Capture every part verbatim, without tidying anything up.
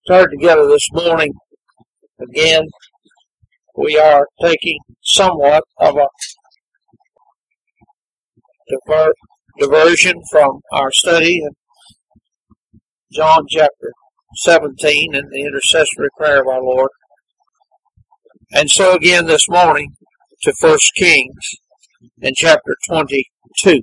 gathered together this morning, again, we are taking somewhat of a diver- diversion from our study in John chapter seventeen and the intercessory prayer of our Lord. And so again this morning to First Kings in chapter twenty-two.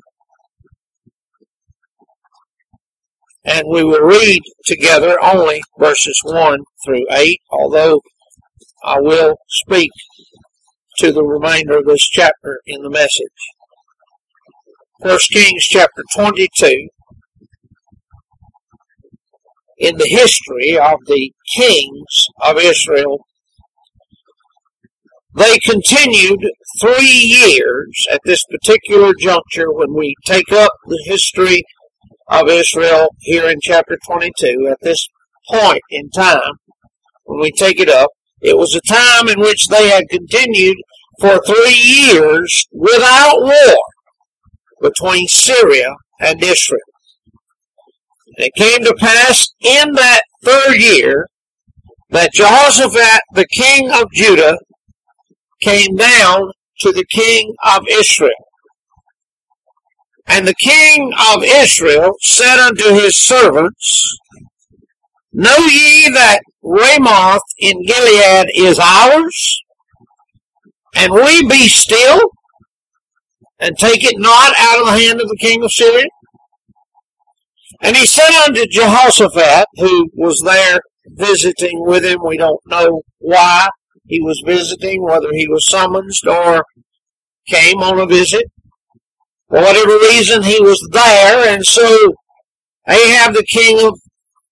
And we will read together only verses one through eight, although I will speak to the remainder of this chapter in the message. First Kings chapter twenty-two. In the history of the kings of Israel, they continued three years at this particular juncture when we take up the history of Israel here in chapter twenty-two. At this point in time, when we take it up, it was a time in which they had continued for three years without war between Syria and Israel. And it came to pass in that third year that Jehoshaphat, the king of Judah, came down to the king of Israel. And the king of Israel said unto his servants, Know ye that Ramoth in Gilead is ours? And we be still, and take it not out of the hand of the king of Syria? And he said unto Jehoshaphat, who was there visiting with him, we don't know why he was visiting, whether he was summoned or came on a visit. For whatever reason, he was there, and so Ahab, the king of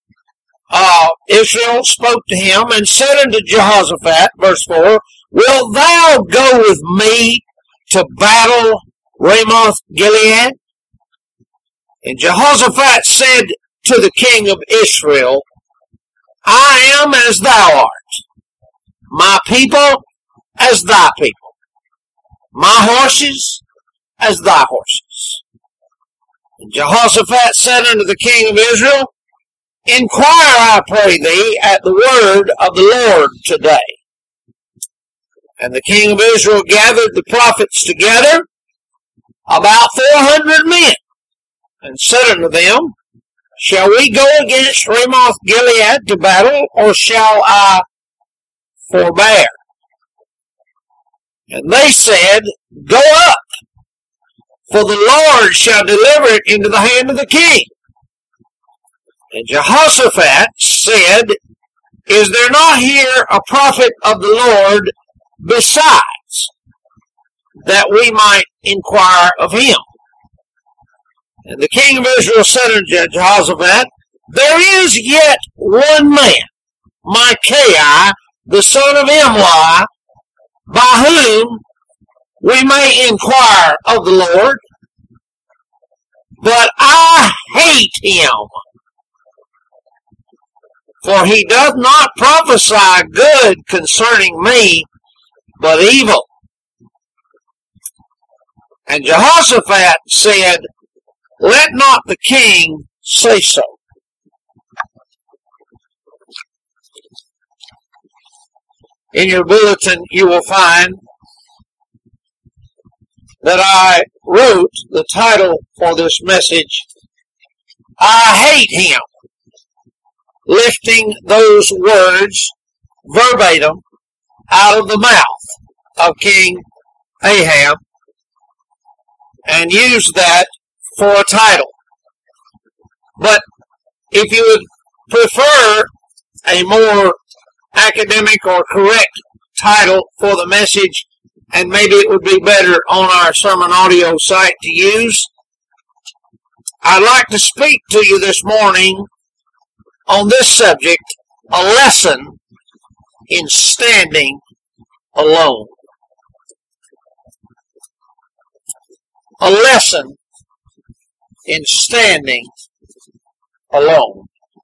uh, Israel, spoke to him and said unto Jehoshaphat, verse four, Wilt thou go with me to battle Ramoth Gilead? And Jehoshaphat said to the king of Israel, I am as thou art, my people as thy people, my horses as thy horses. And Jehoshaphat said unto the king of Israel, Inquire, I pray thee, at the word of the Lord today. And the king of Israel gathered the prophets together, about four hundred men, and said unto them, Shall we go against Ramoth Gilead to battle, or shall I forbear? And they said, Go up, for the Lord shall deliver it into the hand of the king. And Jehoshaphat said, Is there not here a prophet of the Lord besides, that we might inquire of him? And the king of Israel said unto Jehoshaphat, There is yet one man, Micaiah, the son of Imlah, by whom we may inquire of the Lord, but I hate him, for he doth not prophesy good concerning me, but evil. And Jehoshaphat said, Let not the king say so. In your bulletin you will find that I wrote the title for this message, I hate him, lifting those words verbatim out of the mouth of King Ahab, and use that for a title. But if you would prefer a more academic or correct title for the message, and maybe it would be better on our sermon audio site to use, I'd like to speak to you this morning on this subject, a lesson in standing alone. A lesson in standing alone.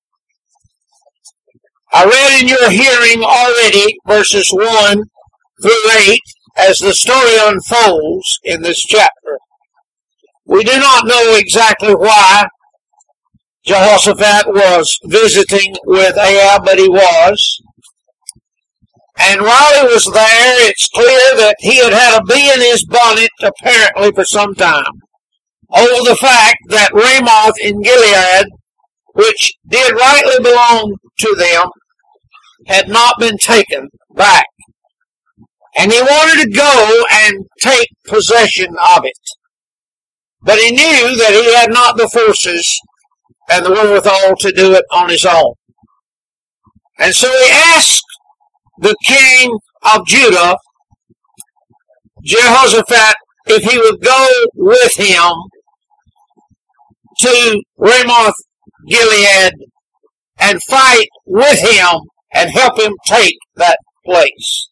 I read in your hearing already verses one through eight as the story unfolds in this chapter. We do not know exactly why Jehoshaphat was visiting with Ahab, but he was. And while he was there, it's clear that he had had a bee in his bonnet, apparently for some time, over the fact that Ramoth in Gilead, which did rightly belong to them, had not been taken back. And he wanted to go and take possession of it. But he knew that he had not the forces and the wherewithal to do it on his own. And so he asked the king of Judah, Jehoshaphat, if he would go with him to Ramoth Gilead and fight with him and help him take that place.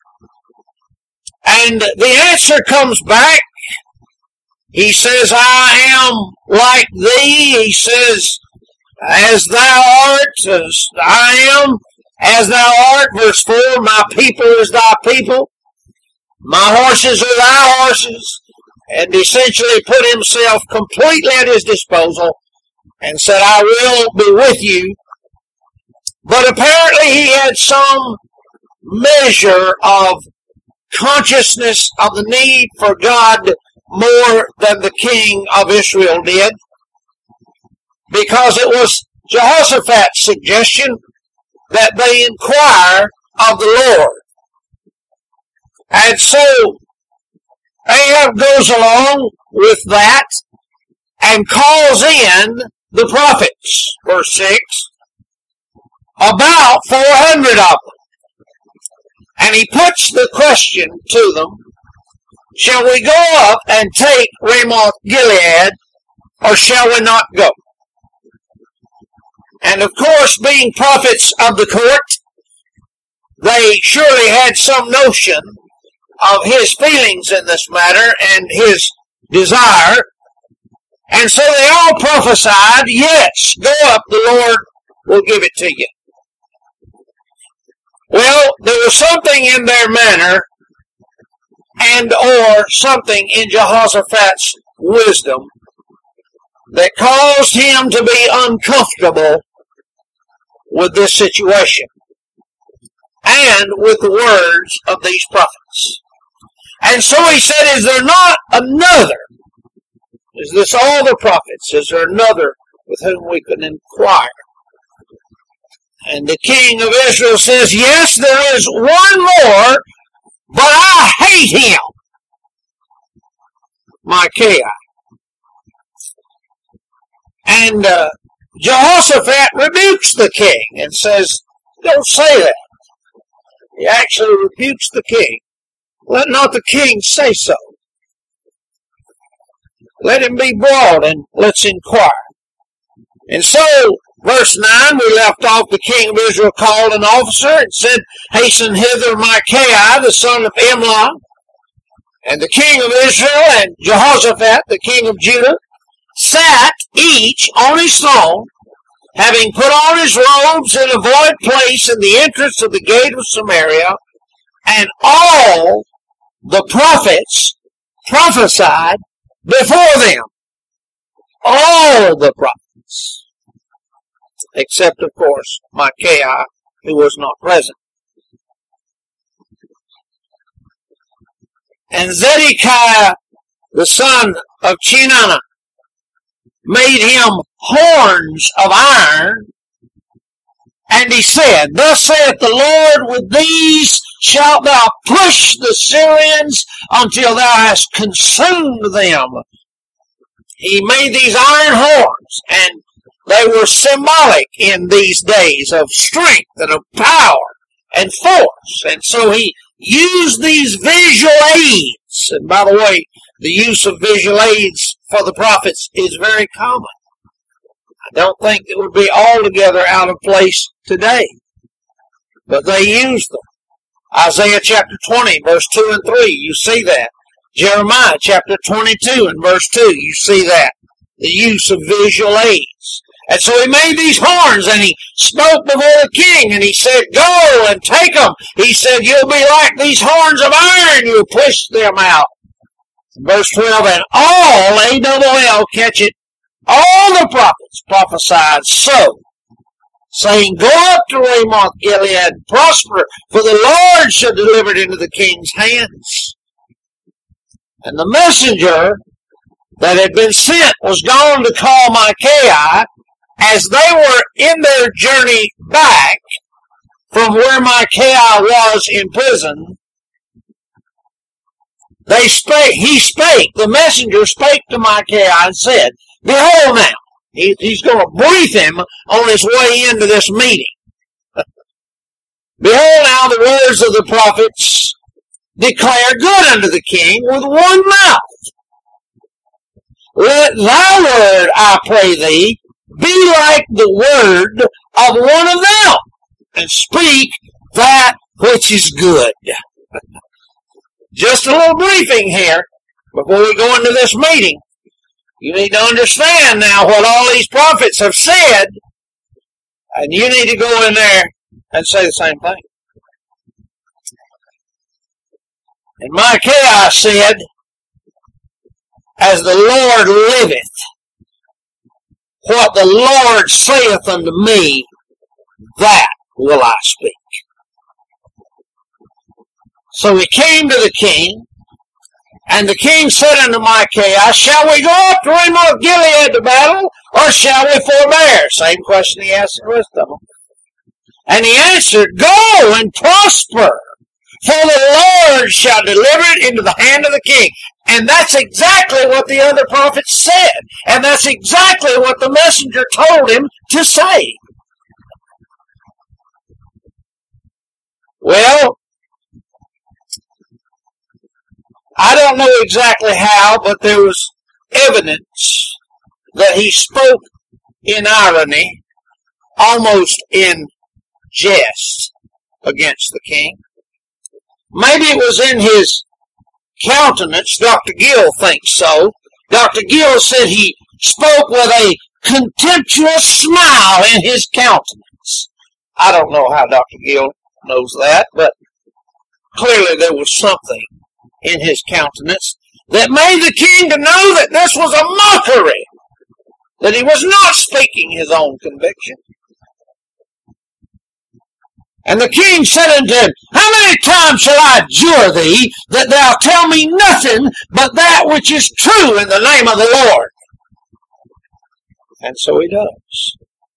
And the answer comes back. He says, I am like thee. He says, as thou art, as I am, as thou art. Verse four, my people is thy people. My horses are thy horses. And essentially put himself completely at his disposal and said, I will be with you. But apparently he had some measure of consciousness of the need for God more than the king of Israel did, because it was Jehoshaphat's suggestion that they inquire of the Lord. And so Ahab goes along with that and calls in the prophets, verse six, about four hundred of them. And he puts the question to them, shall we go up and take Ramoth Gilead, or shall we not go? And of course, being prophets of the court, they surely had some notion of his feelings in this matter and his desire. And so they all prophesied, yes, go up, the Lord will give it to you. Well, there was something in their manner and or something in Jehoshaphat's wisdom that caused him to be uncomfortable with this situation and with the words of these prophets. And so he said, is there not another? Is this all the prophets? Is there another with whom we can inquire? And the king of Israel says, yes, there is one more, but I hate him. Micaiah. And uh, Jehoshaphat rebukes the king and says, don't say that. He actually rebukes the king. Let not the king say so. Let him be brought and let's inquire. And so, verse nine, we left off, the king of Israel called an officer and said, hasten hither Micaiah, the son of Imlah. And the king of Israel and Jehoshaphat, the king of Judah, sat each on his throne, having put on his robes in a void place in the entrance of the gate of Samaria, and all the prophets prophesied before them. All the prophets. Except, of course, Micaiah, who was not present. And Zedekiah, the son of Chenaanah, made him horns of iron, and he said, thus saith the Lord, with these shalt thou push the Syrians until thou hast consumed them. He made these iron horns, and they were symbolic in these days of strength and of power and force. And so he used these visual aids. And by the way, the use of visual aids for the prophets is very common. I don't think it would be altogether out of place today. But they used them. Isaiah chapter twenty, verse two and three, you see that. Jeremiah chapter twenty-two and verse two, you see that. The use of visual aids. And so he made these horns, and he spoke before the king, and he said, go and take them. He said, you'll be like these horns of iron, you push them out. Verse twelve, and all, A double L, catch it, all the prophets prophets prophesied so, saying, Go up to Ramoth Gilead and prosper, for the Lord shall deliver it into the king's hands. And the messenger that had been sent was gone to call Micaiah, as they were in their journey back from where Micaiah was in prison. They spake, he spake, the messenger spake to Micaiah and said, Behold now, he, he's going to brief him on his way into this meeting. Behold now, the words of the prophets declare good unto the king with one mouth. Let thy word, I pray thee, be like the word of one of them, and speak that which is good. Just a little briefing here before we go into this meeting. You need to understand now what all these prophets have said, and you need to go in there and say the same thing. And Micaiah said, As the Lord liveth, what the Lord saith unto me, that will I speak. So he came to the king, and the king said unto Micaiah, Shall we go up to Ramoth Gilead to battle, or shall we forbear? Same question he asked the rest of them. And he answered, Go and prosper, for the Lord shall deliver it into the hand of the king. And that's exactly what the other prophets said. And that's exactly what the messenger told him to say. Well, I don't know exactly how, but there was evidence that he spoke in irony, almost in jest, against the king. Maybe it was in his countenance. Doctor Gill thinks so. Doctor Gill said he spoke with a contemptuous smile in his countenance. I don't know how Doctor Gill knows that, but clearly there was something in his countenance that made the king to know that this was a mockery, that he was not speaking his own conviction. And the king said unto him, How many times shall I adjure thee that thou tell me nothing but that which is true in the name of the Lord? And so he does.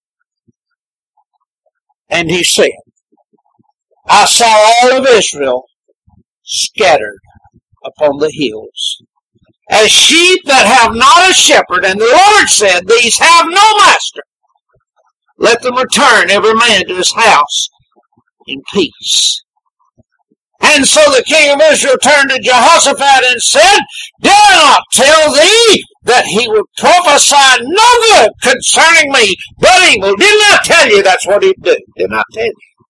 And he said, I saw all of Israel scattered upon the hills, as sheep that have not a shepherd. And the Lord said, These have no master. Let them return every man to his house in peace. And so the king of Israel turned to Jehoshaphat and said, Did I not tell thee that he would prophesy no good concerning me, but evil? Didn't I tell you that's what he'd do? Didn't I tell you?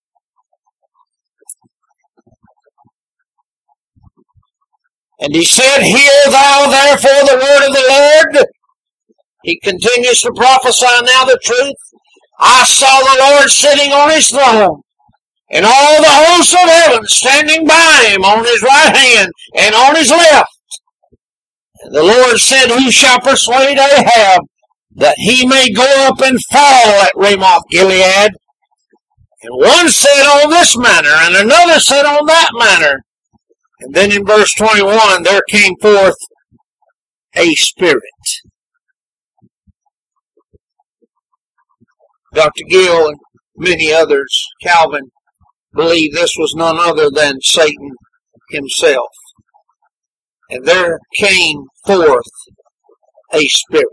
And he said, Hear thou therefore the word of the Lord. He continues to prophesy now the truth. I saw the Lord sitting on his throne, and all the hosts of heaven standing by him on his right hand and on his left. And the Lord said, Who shall persuade Ahab that he may go up and fall at Ramoth Gilead? And one said on this manner, and another said on that manner. And then in verse twenty-one, there came forth a spirit. Doctor Gill and many others, Calvin, believe this was none other than Satan himself. And there came forth a spirit,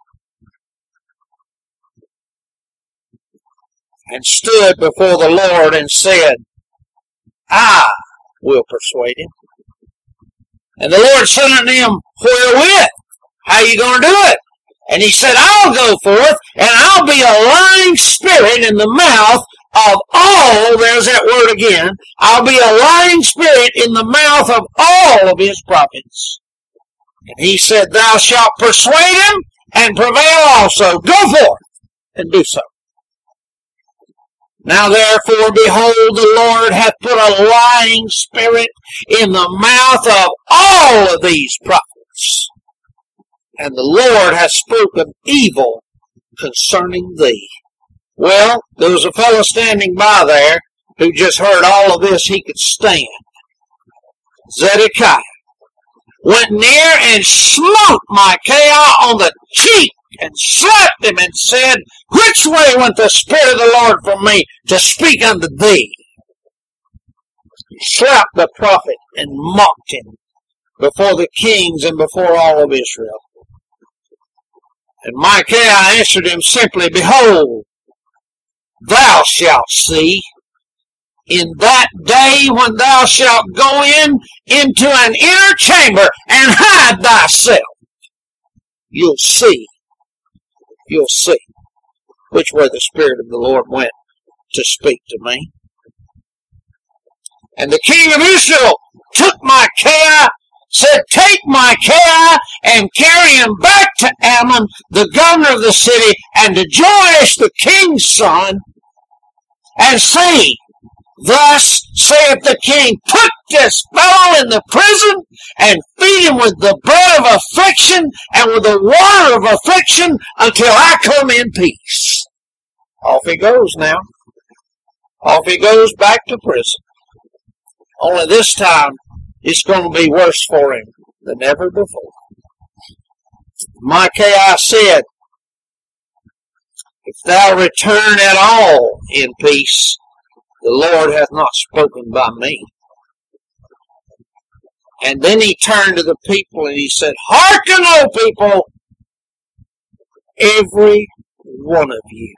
and stood before the Lord and said, I will persuade him. And the Lord said unto him, Wherewith? How are you going to do it? And he said, I'll go forth, and I'll be a lying spirit in the mouth of all, there's that word again, I'll be a lying spirit in the mouth of all of his prophets. And he said, Thou shalt persuade him, and prevail also. Go forth, and do so. Now therefore, behold, the Lord hath put a lying spirit in the mouth of all of these prophets, and the Lord hath spoken evil concerning thee. Well, there was a fellow standing by there who just heard all of this he could stand. Zedekiah went near and smote Micaiah on the cheek and slapped him and said, Which way went the Spirit of the Lord from me to speak unto thee? He slapped the prophet and mocked him before the kings and before all of Israel. And Micaiah answered him simply, Behold, thou shalt see in that day when thou shalt go in into an inner chamber and hide thyself. You'll see. You'll see which way the Spirit of the Lord went to speak to me. And the king of Israel took Micaiah, said, Take Micaiah and carry him back to Ammon, the governor of the city, and to Joash the king's son, and see, Thus saith the king, Put this fellow in the prison, and feed him with the bread of affliction, and with the water of affliction, until I come in peace. Off he goes now. Off he goes back to prison. Only this time, it's going to be worse for him than ever before. Micaiah said, If thou return at all in peace, the Lord hath not spoken by me. And then he turned to the people and he said, Hearken, O people, every one of you.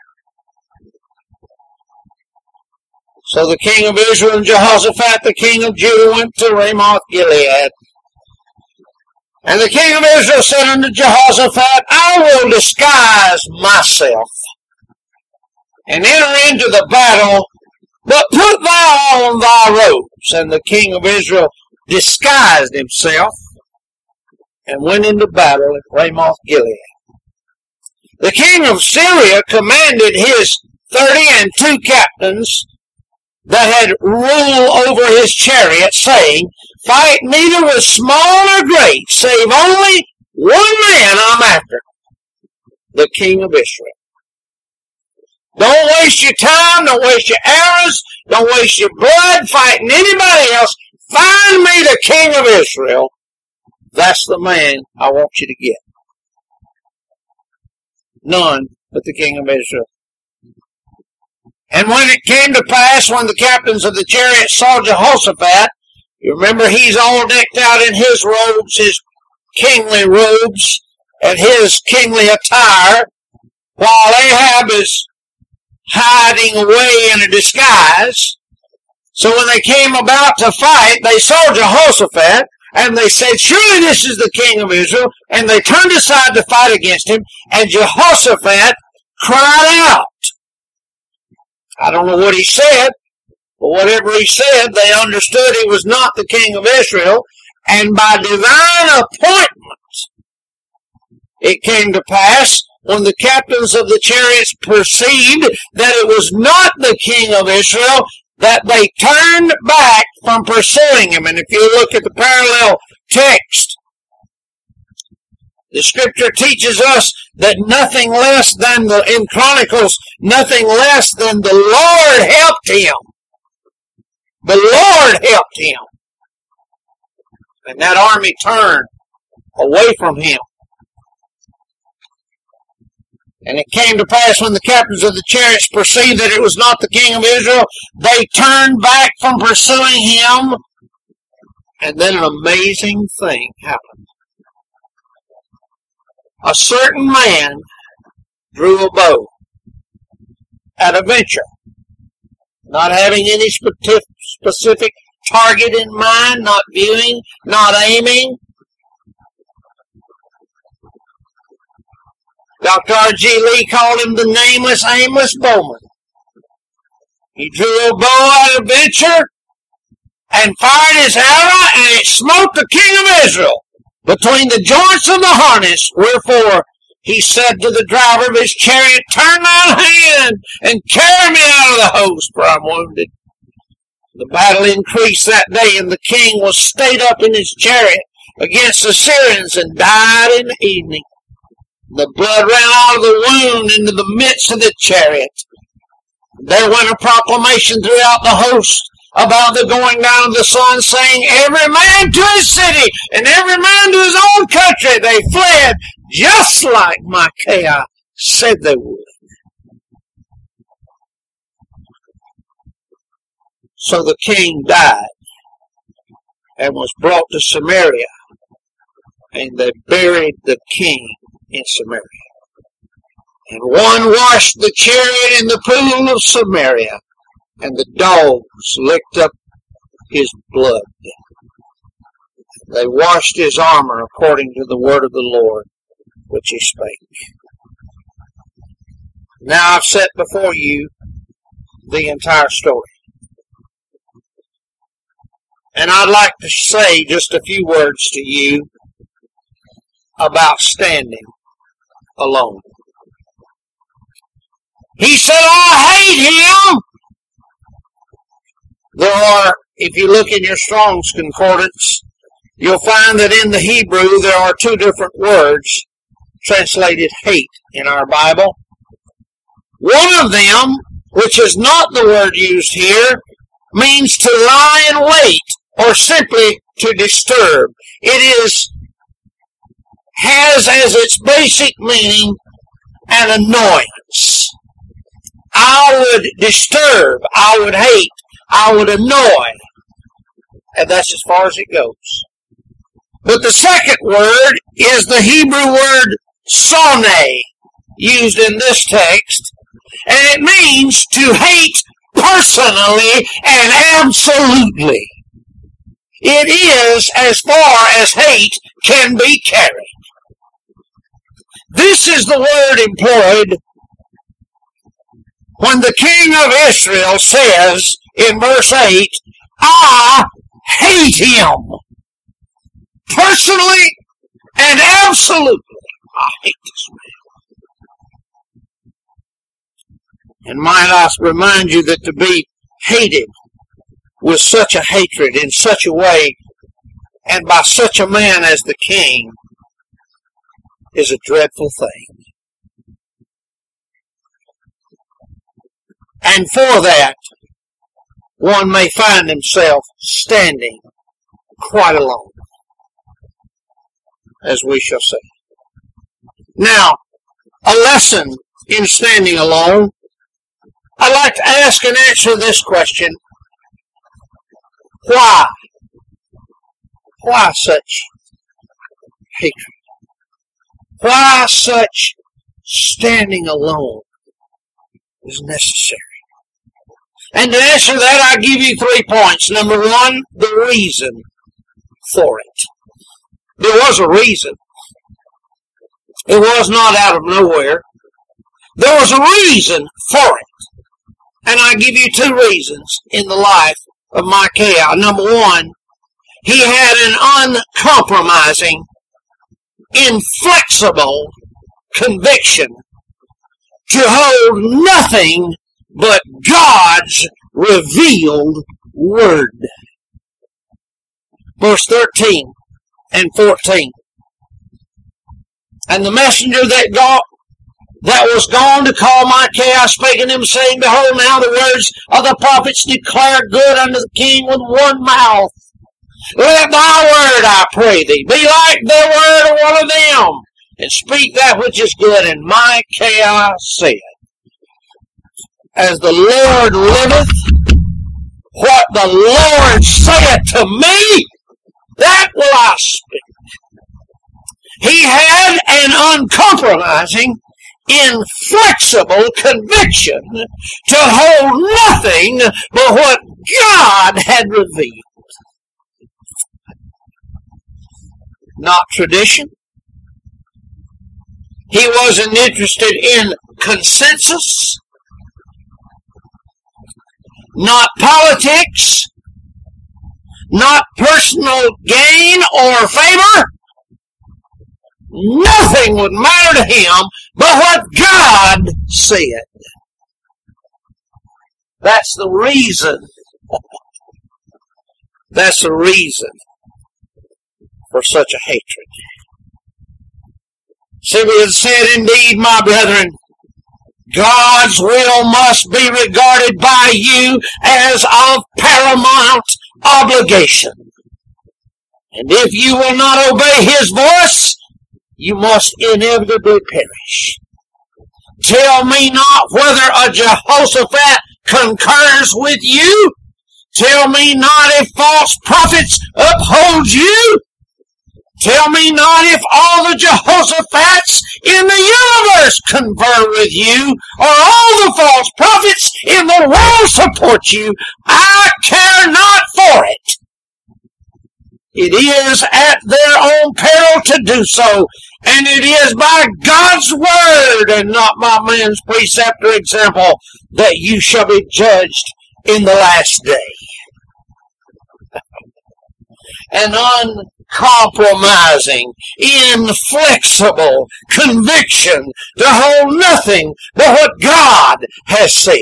So the king of Israel and Jehoshaphat, the king of Judah, went to Ramoth Gilead. And the king of Israel said unto Jehoshaphat, I will disguise myself and enter into the battle, but put thou on thy robes. And the king of Israel disguised himself and went into battle at Ramoth Gilead. The king of Syria commanded his thirty and two captains that had rule over his chariot, saying, Fight neither with small nor great, save only one man I'm after, the king of Israel. Don't waste your time, don't waste your arrows, don't waste your blood fighting anybody else. Find me the king of Israel. That's the man I want you to get. None but the king of Israel. And when it came to pass, when the captains of the chariots saw Jehoshaphat, you remember he's all decked out in his robes, his kingly robes, and his kingly attire, while Ahab is hiding away in a disguise. So when they came about to fight, they saw Jehoshaphat, and they said, Surely this is the king of Israel. And they turned aside to fight against him, and Jehoshaphat cried out. I don't know what he said, but whatever he said, they understood he was not the king of Israel. And by divine appointment, it came to pass, when the captains of the chariots perceived that it was not the king of Israel, that they turned back from pursuing him. And if you look at the parallel text, the scripture teaches us that nothing less than the, in Chronicles, nothing less than the Lord helped him. The Lord helped him. And that army turned away from him. And it came to pass, when the captains of the chariots perceived that it was not the king of Israel, they turned back from pursuing him. And then an amazing thing happened. A certain man drew a bow at a venture, not having any specific target in mind, not viewing, not aiming. Doctor R G Lee called him the nameless, aimless bowman. He drew a bow at a venture and fired his arrow, and it smote the king of Israel between the joints of the harness. Wherefore he said to the driver of his chariot, Turn thine hand and carry me out of the host, for I'm wounded. The battle increased that day, and the king was stayed up in his chariot against the Syrians and died in the evening. The blood ran out of the wound into the midst of the chariot. There went a proclamation throughout the host about the going down of the sun, saying, every man to his city and every man to his own country. They fled just like Micaiah said they would. So the king died and was brought to Samaria, and they buried the king in Samaria. And one washed the chariot in the pool of Samaria, and the dogs licked up his blood. They washed his armor according to the word of the Lord, which he spake. Now I've set before you the entire story. And I'd like to say just a few words to you about standing alone. He said, I hate him. There are, if you look in your Strong's Concordance, you'll find that in the Hebrew there are two different words translated hate in our Bible. One of them, which is not the word used here, means to lie in wait or simply to disturb. It is, has as its basic meaning an annoyance. I would disturb, I would hate, I would annoy. And that's as far as it goes. But the second word is the Hebrew word sonne, used in this text, and it means to hate personally and absolutely. It is as far as hate can be carried. This is the word employed when the king of Israel says in verse eight, I hate him. Personally and absolutely, I hate this man. And might I remind you that to be hated with such a hatred in such a way and by such a man as the king is a dreadful thing. And for that, one may find himself standing quite alone, as we shall see. Now, a lesson in standing alone. I'd like to ask and answer this question. Why? Why such hatred? Why such standing alone is necessary? And to answer that, I give you three points. Number one, the reason for it. There was a reason. It was not out of nowhere. There was a reason for it. And I give you two reasons in the life of Micaiah. Number one, he had an uncompromising, inflexible conviction to hold nothing but God's revealed word. Verse thirteen and fourteen. And the messenger that got that was gone to call Micaiah spake unto him, saying, Behold, now the words of the prophets declare good unto the king with one mouth. Let thy word, I pray thee, be like the word of one of them, and speak that which is good. And Micaiah said, As the Lord liveth, what the Lord saith to me, that will I speak. He had an uncompromising, inflexible conviction to hold nothing but what God had revealed. Not tradition. He wasn't interested in consensus. Not politics. Not personal gain or favor. Nothing would matter to him but what God said. That's the reason. That's the reason for such a hatred. Simeon said, indeed, my brethren, God's will must be regarded by you as of paramount obligation. And if you will not obey His voice, you must inevitably perish. Tell me not whether a Jehoshaphat concurs with you. Tell me not if false prophets uphold you. Tell me not if all the Jehoshaphat's in the universe confer with you, or all the false prophets in the world support you. I care not for it. It is at their own peril to do so, and it is by God's word and not by man's precept or example that you shall be judged in the last day. An uncompromising, inflexible conviction to hold nothing but what God has said.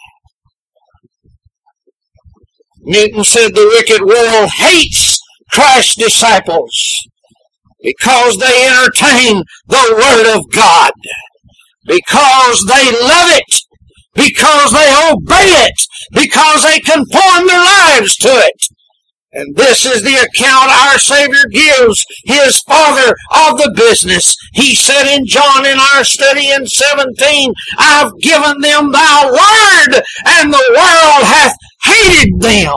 Newton said the wicked world hates Christ's disciples because they entertain the Word of God, because they love it, because they obey it, because they conform their lives to it. And this is the account our Savior gives His Father of the business. He said in John in our study in seventeen, I've given them thy word, and the world hath hated them.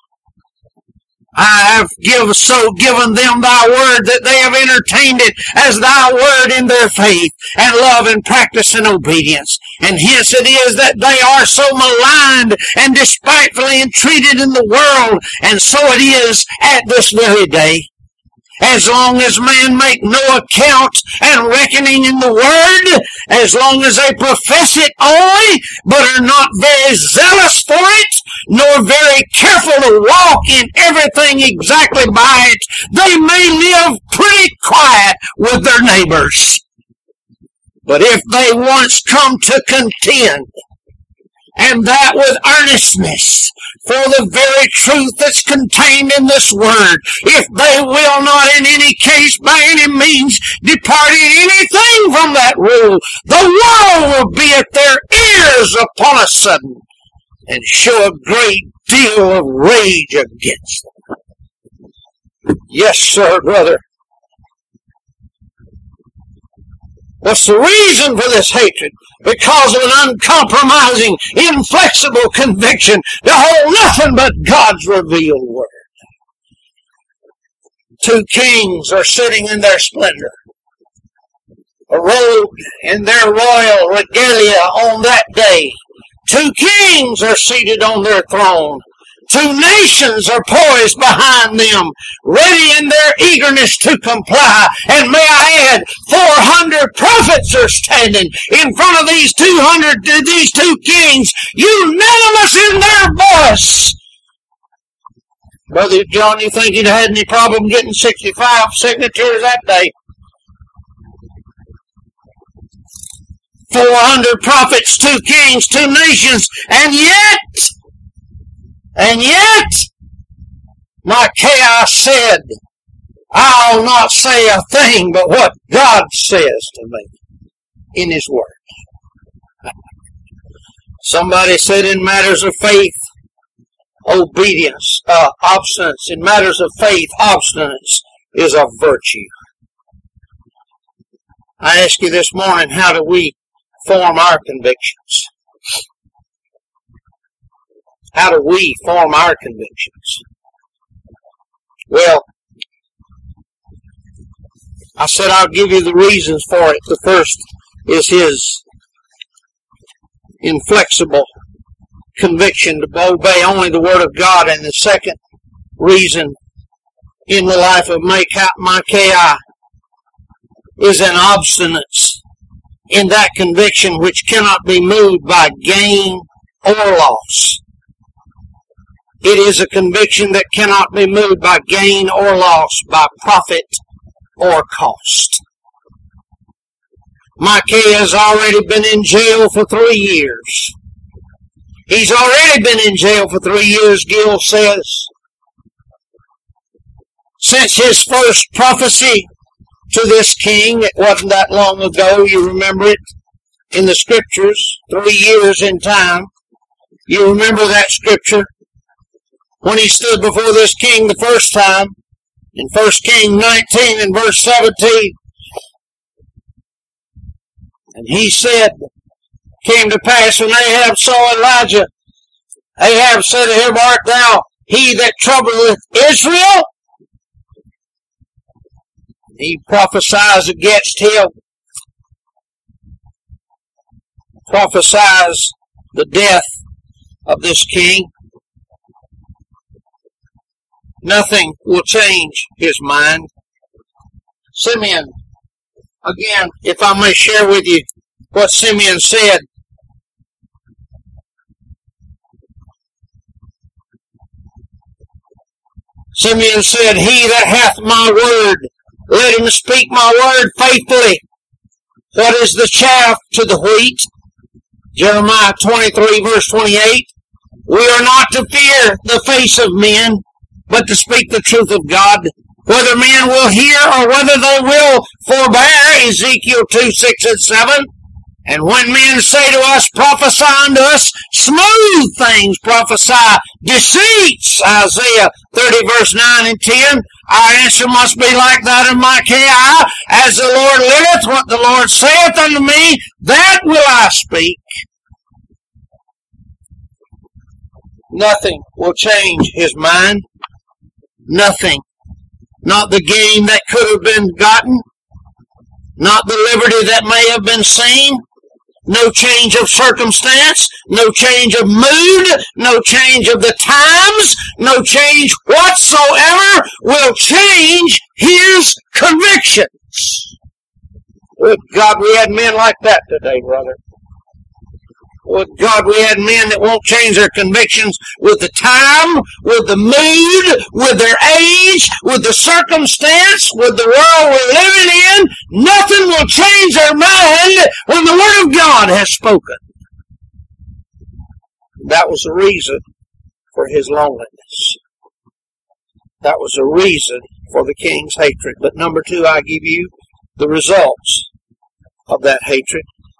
I have give, so given them thy word that they have entertained it as thy word in their faith and love and practice and obedience. And hence it is that they are so maligned and despitefully entreated in the world, and so it is at this very day. As long as men make no account and reckoning in the word, as long as they profess it only, but are not very zealous for it, nor very careful to walk in everything exactly by it, they may live pretty quiet with their neighbors. But if they once come to contend, and that with earnestness, for the very truth that's contained in this word, if they will not in any case by any means depart in anything from that rule, the world will be at their ears upon a sudden, and show a great deal of rage against them. Yes, sir, brother. What's the reason for this hatred? Because of an uncompromising, inflexible conviction to hold nothing but God's revealed word. Two kings are sitting in their splendor, arrayed in their royal regalia on that day. Two kings are seated on their throne. Two nations are poised behind them, ready in their eagerness to comply. And may I add, four hundred prophets are standing in front of these two hundred, these two kings, unanimous in their voice. Brother John, you think he'd had any problem getting sixty-five signatures that day? four hundred prophets, two kings, two nations, and yet, and yet, Micaiah said, I'll not say a thing but what God says to me in His Word. Somebody said in matters of faith, obedience, uh, obstinance. In matters of faith, obstinance is a virtue. I ask you this morning, how do we form our convictions? How do we form our convictions? Well, I said I'll give you the reasons for it. The first is his inflexible conviction to obey only the Word of God. And the second reason in the life of Micaiah is an obstinance in that conviction which cannot be moved by gain or loss. It is a conviction that cannot be moved by gain or loss, by profit or cost. Micaiah has already been in jail for three years. He's already been in jail for three years, Gill says. Since his first prophecy to this king. It wasn't that long ago. You remember it in the scriptures, three years in time. You remember that scripture when he stood before this king the first time in First Kings nineteen and verse seventeen. And he said, came to pass when Ahab saw Elijah, Ahab said to him, art thou he that troubleth Israel? He prophesies against him, prophesies the death of this king. Nothing will change his mind. Simeon, again, if I may share with you what Simeon said. Simeon said, he that hath my word, let him speak my word faithfully. What is the chaff to the wheat? Jeremiah twenty-three, verse twenty-eight. We are not to fear the face of men, but to speak the truth of God, whether men will hear or whether they will forbear. Ezekiel two, six and seven. And when men say to us, prophesy unto us smooth things, prophesy deceits, Isaiah thirty, verse nine and ten, our answer must be like that of Micaiah, as the Lord liveth, what the Lord saith unto me, that will I speak. Nothing will change his mind. Nothing. Not the gain that could have been gotten. Not the liberty that may have been seen. No change of circumstance. No change of mood. No change of the times. No change whatsoever will change his convictions. Good God, we had men like that today, brother. Good God, we had men that won't change their convictions with the time, with the mood, with their age, with the circumstance, with the world we're living in. Nothing will change their mind when the Word of God has spoken. That was the reason for his loneliness. That was the reason for the king's hatred. But number two, I give you the results of that hatred.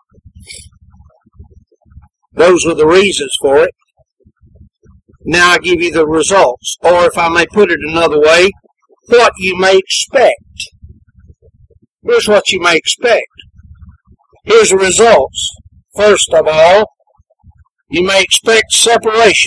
Those were the reasons for it. Now I give you the results, or if I may put it another way, what you may expect. Here's what you may expect. Here's the results. First of all, you may expect separation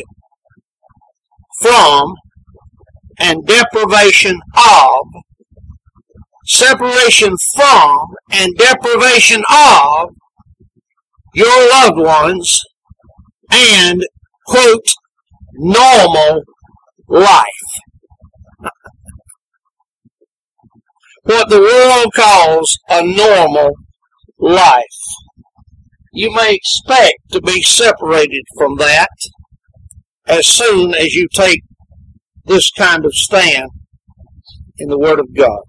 from and deprivation of, separation from and deprivation of your loved ones and, quote, normal life. What the world calls a normal life. You may expect to be separated from that as soon as you take this kind of stand in the Word of God.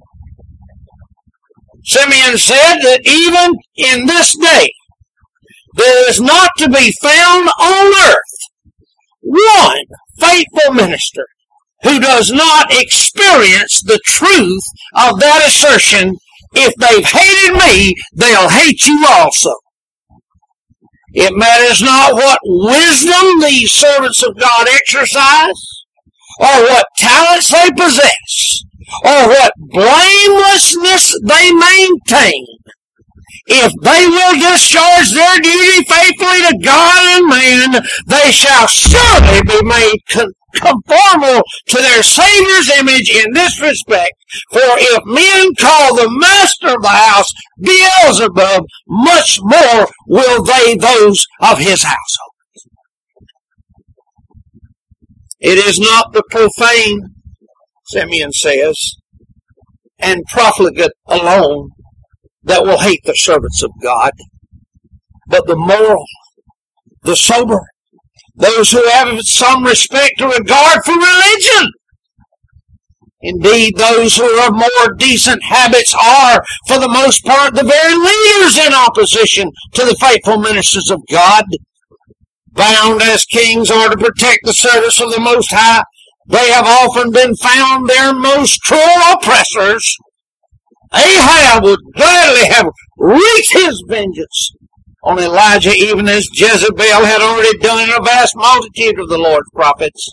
Simeon said that even in this day, there is not to be found on earth one faithful minister who does not experience the truth of that assertion. If they've hated me, they'll hate you also. It matters not what wisdom these servants of God exercise, or what talents they possess, or what blamelessness they maintain. If they will discharge their duty faithfully to God and man, they shall surely be made conformal to their Savior's image in this respect. For if men call the master of the house Beelzebub, much more will they those of his household. It is not the profane, Simeon says, and profligate alone that will hate the servants of God, but the moral, the sober, those who have some respect or regard for religion. Indeed, those who are of more decent habits are, for the most part, the very leaders in opposition to the faithful ministers of God. Bound as kings are to protect the service of the Most High, they have often been found their most cruel oppressors. Ahab would gladly have wreaked his vengeance on Elijah, even as Jezebel had already done in a vast multitude of the Lord's prophets.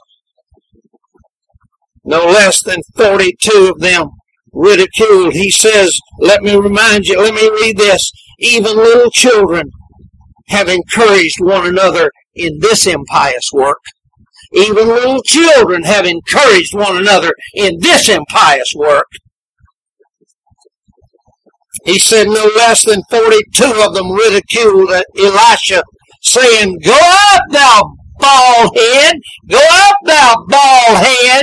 No less than forty-two of them ridiculed. He says, let me remind you, let me read this. Even little children have encouraged one another in this impious work. Even little children have encouraged one another in this impious work. He said no less than forty-two of them ridiculed Elisha, saying, Go up, thou bald head! Go up, thou bald head!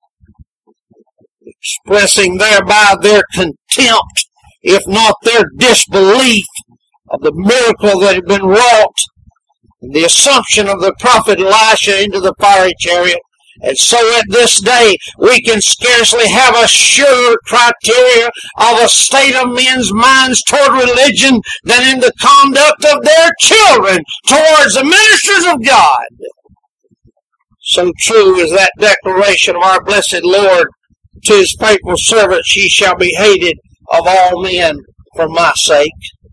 Expressing thereby their contempt, if not their disbelief, of the miracle that had been wrought, and the assumption of the prophet Elisha into the fiery chariot. And so at this day, we can scarcely have a surer criteria of a state of men's minds toward religion than in the conduct of their children towards the ministers of God. So true is that declaration of our blessed Lord to his faithful servants, ye shall be hated of all men for my sake.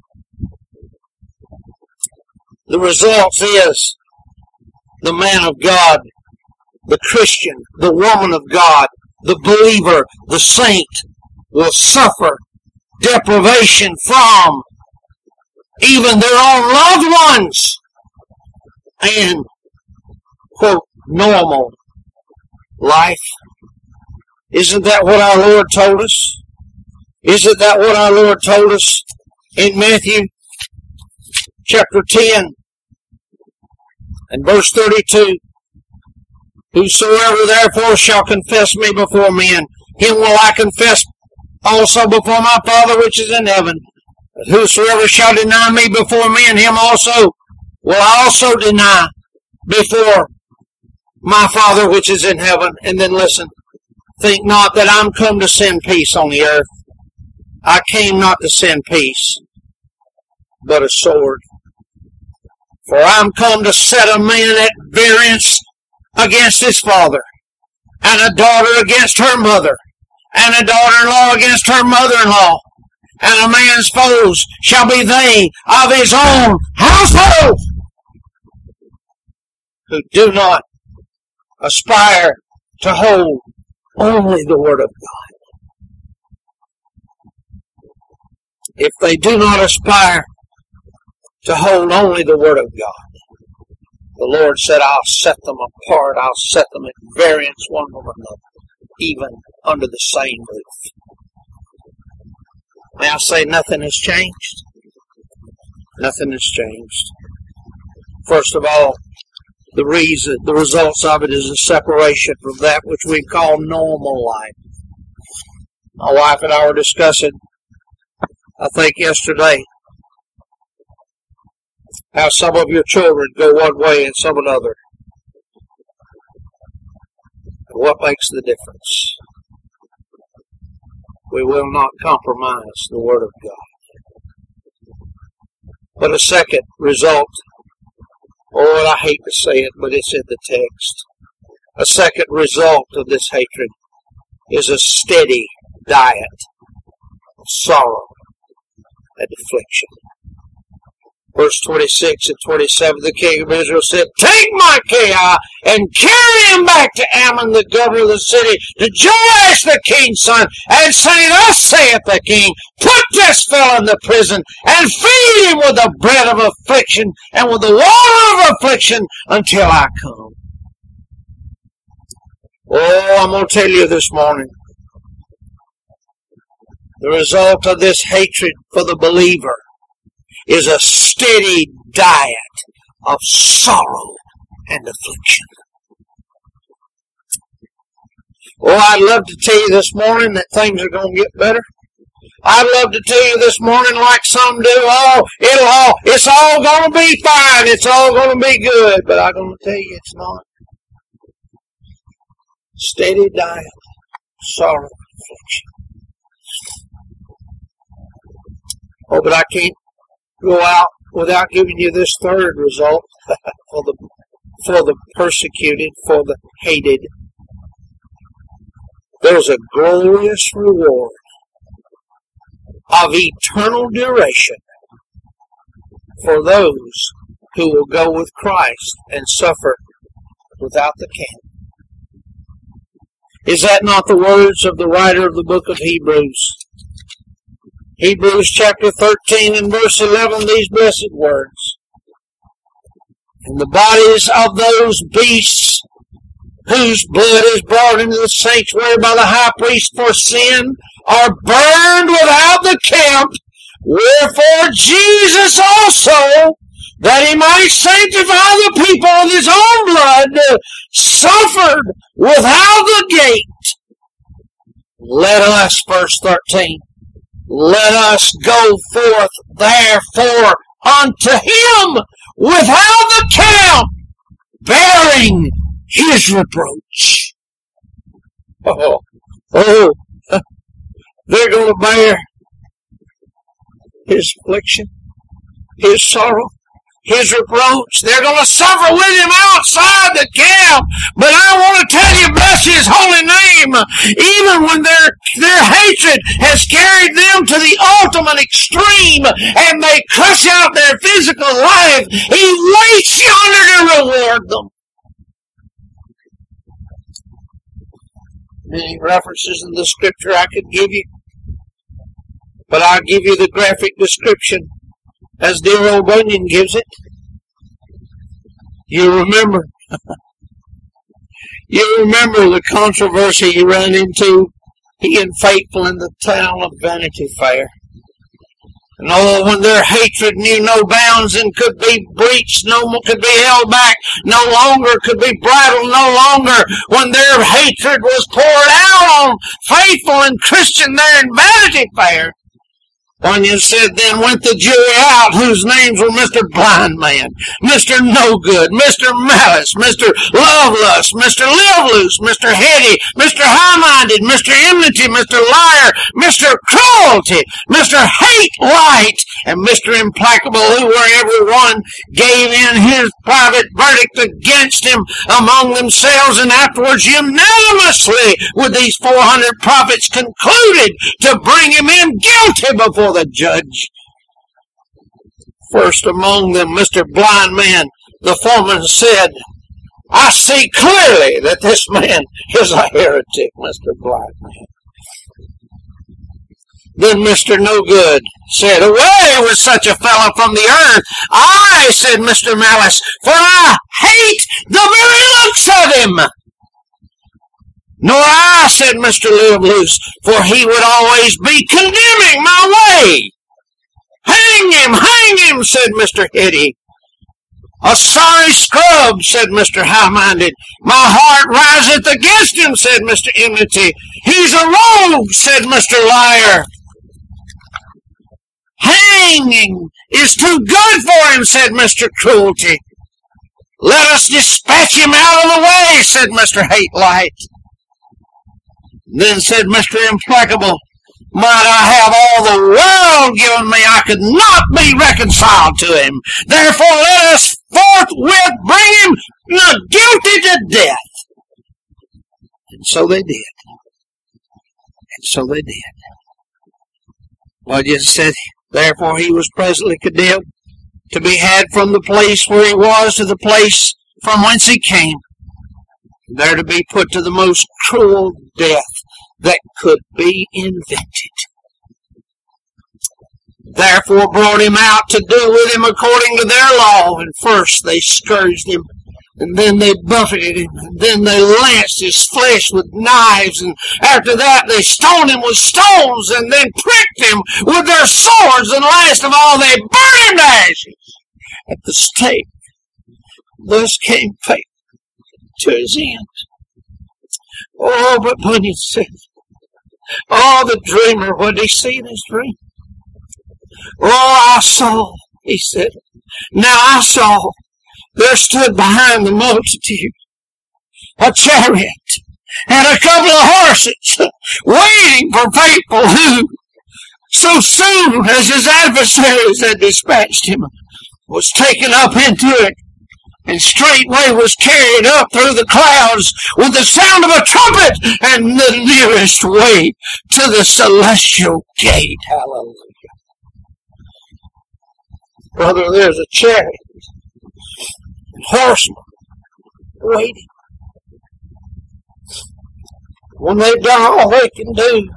The result is the man of God, the Christian, the woman of God, the believer, the saint will suffer deprivation from even their own loved ones and, quote, normal life. Isn't that what our Lord told us? Isn't that what our Lord told us in Matthew chapter ten and verse thirty-two? Whosoever therefore shall confess me before men, him will I confess also before my Father which is in heaven. But whosoever shall deny me before men, him also will I also deny before my Father which is in heaven. And then listen, think not that I'm come to send peace on the earth. I came not to send peace, but a sword. For I'm come to set a man at variance against his father, and a daughter against her mother, and a daughter-in-law against her mother-in-law, and a man's foes shall be they of his own household, who do not aspire to hold only the Word of God. If they do not aspire to hold only the Word of God, the Lord said, I'll set them apart. I'll set them at variance one from another, even under the same roof. May I say nothing has changed? Nothing has changed. First of all, the reason, the results of it is a separation from that which we call normal life. My wife and I were discussing, I think yesterday, how some of your children go one way and some another. And what makes the difference? We will not compromise the Word of God. But a second result, oh, I hate to say it, but it's in the text. A second result of this hatred is a steady diet of sorrow and affliction. Verse twenty-six and twenty-seven, the king of Israel said, Take Micaiah and carry him back to Ammon, the governor of the city, to Joash the king's son, and say, Thus saith the king, Put this fellow in the prison, and feed him with the bread of affliction, and with the water of affliction, until I come. Oh, I'm going to tell you this morning, the result of this hatred for the believer is a steady diet of sorrow and affliction. Oh, I'd love to tell you this morning that things are going to get better. I'd love to tell you this morning like some do, oh, it'll all, it's all going to be fine, it's all going to be good, but I'm going to tell you it's not. Steady diet, sorrow, affliction. Oh, but I can't go out without giving you this third result for the for the persecuted, for the hated. There's a glorious reward of eternal duration for those who will go with Christ and suffer without the camp. Is that not the words of the writer of the book of Hebrews? Hebrews chapter thirteen and verse eleven, these blessed words. And the bodies of those beasts whose blood is brought into the sanctuary by the high priest for sin are burned without the camp, wherefore Jesus also, that he might sanctify the people with his own blood, suffered without the gate. Let us, verse thirteen, let us go forth therefore unto him without the camp, bearing his reproach. Oh, oh, they're going to bear his affliction, his sorrow, his reproach. They're going to suffer with him outside the camp. But I want to tell you, bless his holy name, even when their, their hatred has carried them to the ultimate extreme and they crush out their physical life, he waits yonder to reward them. Many references in the scripture I could give you, but I'll give you the graphic description as dear old Bunyan gives it. You remember, you remember the controversy he ran into, he and Faithful, in the town of Vanity Fair. And oh, when their hatred knew no bounds and could be breached, no more could be held back, no longer could be bridled, no longer, when their hatred was poured out on Faithful and Christian there in Vanity Fair, Bunyan said, then went the jury out, whose names were Mister Blind Man, Mister No Good, Mister Malice, Mister Lovelust, Mister Live Loose, Mister Heady, Mister High-Minded, Mister Enmity, Mister Liar, Mister Cruelty, Mister Hate Light, and Mister Implacable, who were every one gave in his private verdict against him among themselves, and afterwards unanimously with these four hundred prophets concluded to bring him in guilty before the judge. First among them, Mister Blind Man, the foreman, said, I see clearly that this man is a heretic, Mister Blind Man. Then Mister No Good said, away with such a fellow from the earth. I, said Mister Malice, for I hate the very looks of him. Nor I, said Mister Live Loose, for he would always be condemning my way. Hang him, hang him, said Mister Heady. A sorry scrub, said Mister High-Minded. My heart riseth against him, said Mister Enmity. He's a rogue, said Mister Liar. Hanging is too good for him, said Mister Cruelty. Let us dispatch him out of the way, said Mister Hate Light. Then said Mister Implacable, might I have all the world given me, I could not be reconciled to him. Therefore let us forthwith bring him not guilty to death. And so they did. And so they did. Well, Jesus said, therefore he was presently condemned to be had from the place where he was to the place from whence he came, there to be put to the most cruel death that could be invented. Therefore brought him out to do with him according to their law. And first they scourged him, and then they buffeted him, and then they lanced his flesh with knives, and after that they stoned him with stones, and then pricked him with their swords, and last of all they burned him to ashes at the stake. Thus came fate to his end. Oh, but Bunyan said, oh, the dreamer, what did he see in his dream? Oh, I saw, he said, now I saw, there stood behind the multitude a chariot and a couple of horses waiting for Faithful, who, so soon as his adversaries had dispatched him, was taken up into it and straightway was carried up through the clouds with the sound of a trumpet, and the nearest way to the celestial gate. Hallelujah. Brother, there's a chariot and horsemen waiting. When they've done all they can do,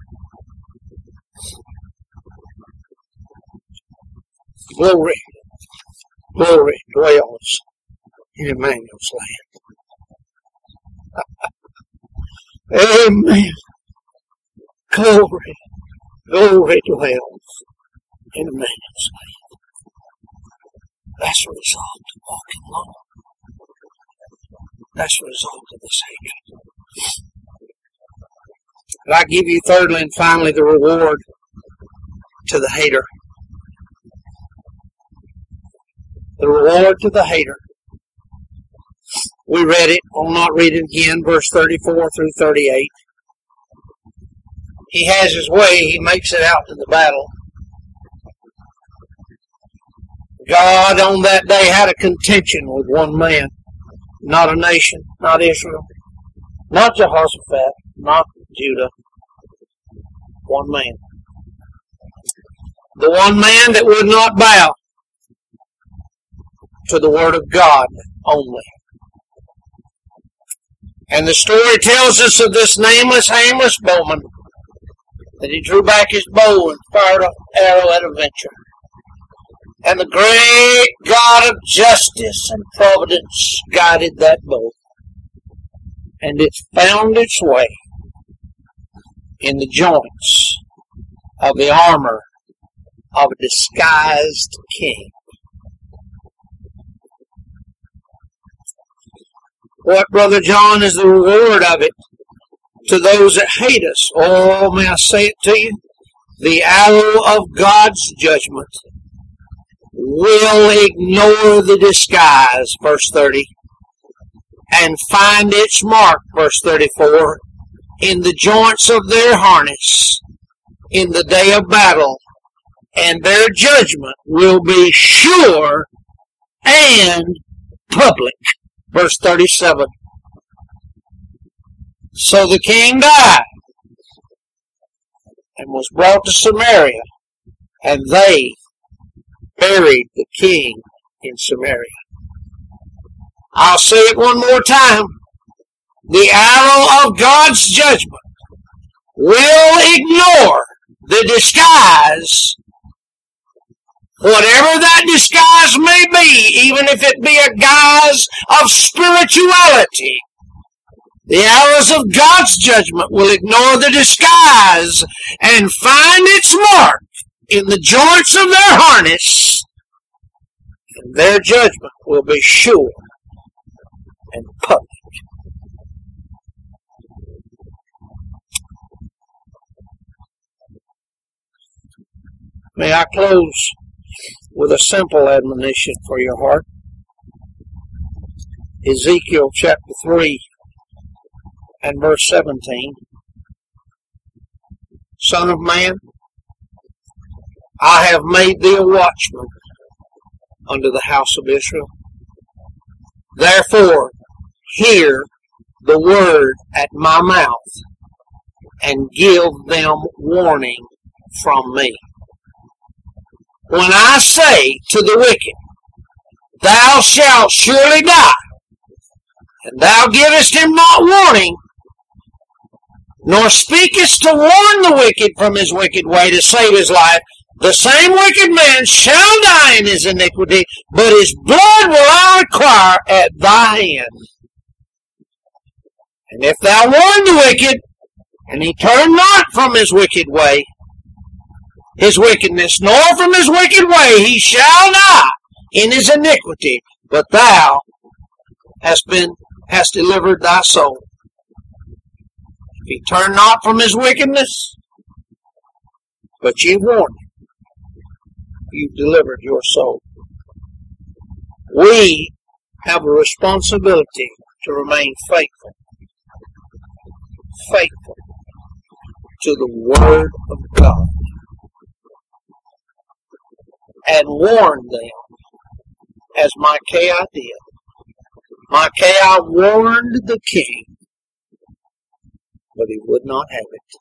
glory, glory dwells in Emmanuel's land. Amen. Glory, glory dwells in Emmanuel's land. That's the result of walking alone. That's the result of this hatred. But I give you thirdly and finally the reward to the hater. The reward to the hater. We read it. I'll not read it again. Verse thirty-four through thirty-eight. He has his way. He makes it out to the battle. God on that day had a contention with one man. Not a nation. Not Israel. Not Jehoshaphat. Not Judah. One man. The one man that would not bow to the word of God only. And the story tells us of this nameless, aimless bowman, that he drew back his bow and fired an arrow at a venture. And the great God of justice and providence guided that bow. And it found its way in the joints of the armor of a disguised king. What, Brother John, is the reward of it to those that hate us? Oh, may I say it to you? The arrow of God's judgment will ignore the disguise, verse thirty, and find its mark, verse thirty-four, in the joints of their harness in the day of battle, and their judgment will be sure and public. Verse thirty-seven. So the king died and was brought to Samaria, and they buried the king in Samaria. I'll say it one more time. The arrow of God's judgment will ignore the disguise, whatever that disguise may be, even if it be a guise of spirituality. The arrows of God's judgment will ignore the disguise and find its mark in the joints of their harness, and their judgment will be sure and public. May I close with a simple admonition for your heart. Ezekiel chapter three and verse seventeen. Son of man, I have made thee a watchman unto the house of Israel. Therefore, hear the word at my mouth, and give them warning from me. When I say to the wicked, thou shalt surely die, and thou givest him not warning, nor speakest to warn the wicked from his wicked way to save his life, the same wicked man shall die in his iniquity, but his blood will I require at thy hand. And if thou warn the wicked, and he turn not from his wicked way, his wickedness, nor from his wicked way, he shall die in his iniquity, but thou hast been hast delivered thy soul. If he turn not from his wickedness, but ye warn him, you've delivered your soul. We have a responsibility to remain faithful, faithful to the Word of God, and warn them, as Micaiah did, Micaiah warned the king, but he would not have it.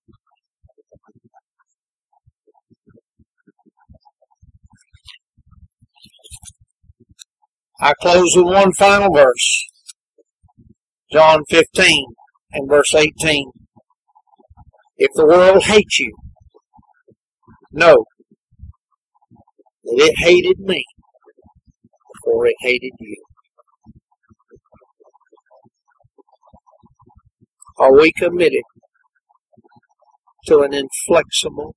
I close with one final verse. John fifteen and verse eighteen. If the world hates you, know that it hated me before it hated you. Are we committed to an inflexible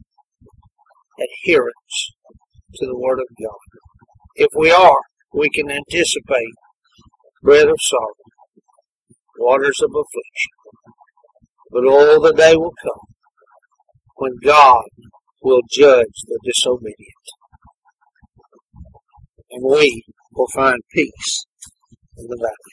adherence to the Word of God? If we are, we can anticipate bread of sorrow, waters of affliction. But oh, the day will come when God will judge the disobedient. And we will find peace in the valley.